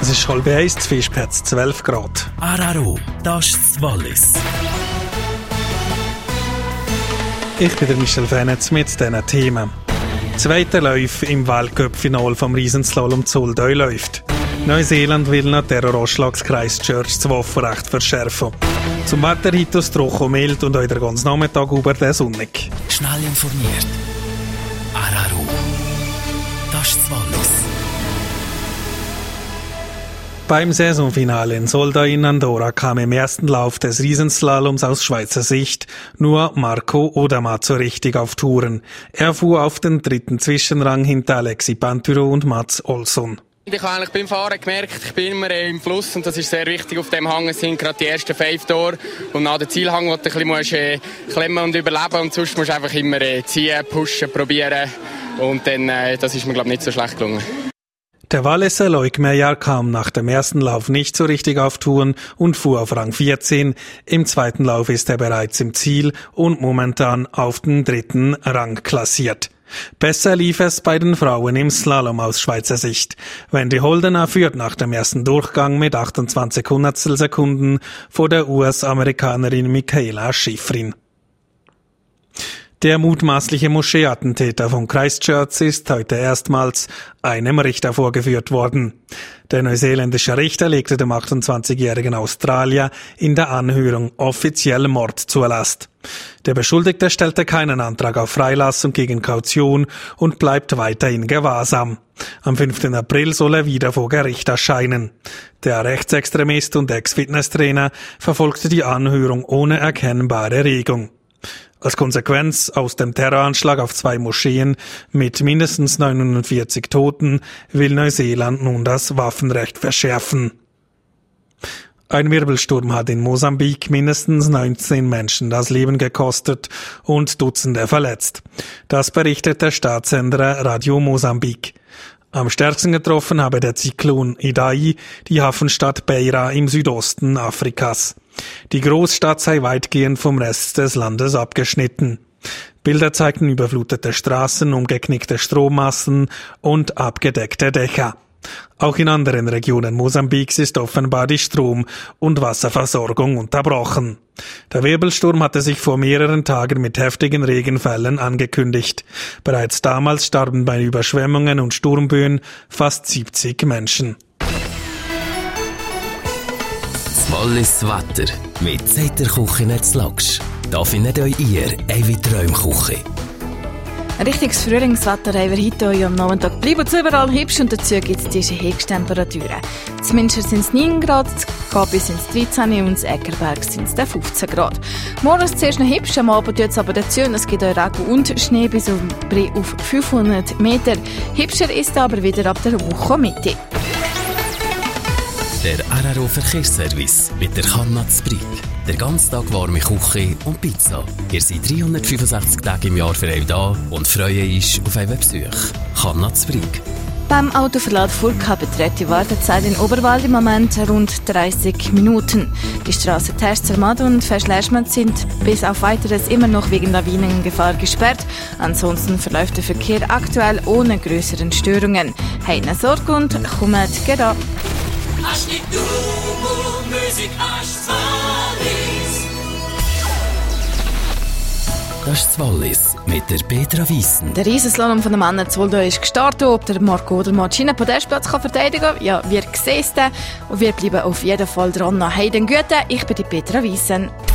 Es ist 12:30, zu Fischplatz 12 Grad. Araro, das ist das Wallis. Ich bin der Michel Fenetz mit diesen Themen. Zweiter Lauf im Weltcup-Final vom Riesenslalom Zoldau läuft. Neuseeland will nach Terroranschlag Christchurch das Waffenrecht verschärfen. Zum Wetter heute aus trocken und mild und heute den ganzen Nachmittag über der sonnig. Schnell informiert. Araro, das ist das Wallis. Beim Saisonfinale in Soldau in Andorra kam im ersten Lauf des Riesenslaloms aus Schweizer Sicht nur Marco Odermatt so richtig auf Touren. Er fuhr auf den dritten Zwischenrang hinter Alexi Panturo und Mats Olsson. Ich habe eigentlich beim Fahren gemerkt, ich bin immer im Fluss und das ist sehr wichtig. Auf dem Hang sind gerade die ersten 5 Tore und nach dem Zielhang, wo du ein bisschen klemmen und überleben und sonst musst du einfach immer ziehen, pushen, probieren und dann, das ist mir glaube ich nicht so schlecht gelungen. Der Walliser Loic Meyer kam nach dem ersten Lauf nicht so richtig auf Touren und fuhr auf Rang 14. Im zweiten Lauf ist er bereits im Ziel und momentan auf den dritten Rang klassiert. Besser lief es bei den Frauen im Slalom aus Schweizer Sicht. Wendy Holdener führt nach dem ersten Durchgang mit 28 Hundertstelsekunden vor der US-Amerikanerin Michaela Schifrin. Der mutmaßliche Moscheeattentäter von Christchurch ist heute erstmals einem Richter vorgeführt worden. Der neuseeländische Richter legte dem 28-jährigen Australier in der Anhörung offiziell Mord zur Last. Der Beschuldigte stellte keinen Antrag auf Freilassung gegen Kaution und bleibt weiterhin gewahrsam. Am 5. April soll er wieder vor Gericht erscheinen. Der Rechtsextremist und Ex-Fitnesstrainer verfolgte die Anhörung ohne erkennbare Regung. Als Konsequenz aus dem Terroranschlag auf 2 Moscheen mit mindestens 49 Toten will Neuseeland nun das Waffenrecht verschärfen. Ein Wirbelsturm hat in Mosambik mindestens 19 Menschen das Leben gekostet und Dutzende verletzt. Das berichtet der Staatssender Radio Mosambik. Am stärksten getroffen habe der Zyklon Idai die Hafenstadt Beira im Südosten Afrikas. Die Großstadt sei weitgehend vom Rest des Landes abgeschnitten. Bilder zeigten überflutete Straßen, umgeknickte Strommasten und abgedeckte Dächer. Auch in anderen Regionen Mosambiks ist offenbar die Strom- und Wasserversorgung unterbrochen. Der Wirbelsturm hatte sich vor mehreren Tagen mit heftigen Regenfällen angekündigt. Bereits damals starben bei Überschwemmungen und Sturmböen fast 70 Menschen. Wallis Wetter mit Zeterküche in Lagsch. Da findet euch ihr eine Träumküche. Ein richtiges Frühlingswetter haben wir heute am Nachmittag. Bleibt es überall hübsch und dazu gibt es diese Höchsttemperaturen. Zum Münster sind es 9 Grad, zu Gabi sind es 13 und zu Eckerberg sind es 15 Grad. Morgen ist es zuerst noch hübsch, am Abend tut es aber dazu und es gibt auch Regen und Schnee bis auf 500 Meter. Hübscher ist es aber wieder ab der Woche Mitte. Der Araro Verkehrsservice mit der Kanna Zbrig. Der ganze Tag warme Küche und Pizza. Ihr seid 365 Tage im Jahr für euch da und freuen euch auf euren Besuch. Kanna Zbrig. Beim Autoverlad Furka beträgt die Wartezeit in Oberwald im Moment rund 30 Minuten. Die Straßen Terz-Zermatt und Verschleischmann sind bis auf Weiteres immer noch wegen Lawinengefahr gesperrt. Ansonsten verläuft der Verkehr aktuell ohne größeren Störungen. Keine Sorge und kommt gerade. Das ist das Wallis mit der Petra Wiesen. Der Riesenslalom von den Männern Zoldau ist gestartet. Ob der Marco Odermatt den Podestplatz verteidigen kann, ja, wir sehen es. Und wir bleiben auf jeden Fall dran. Hey, den Guten, ich bin die Petra Wiesen.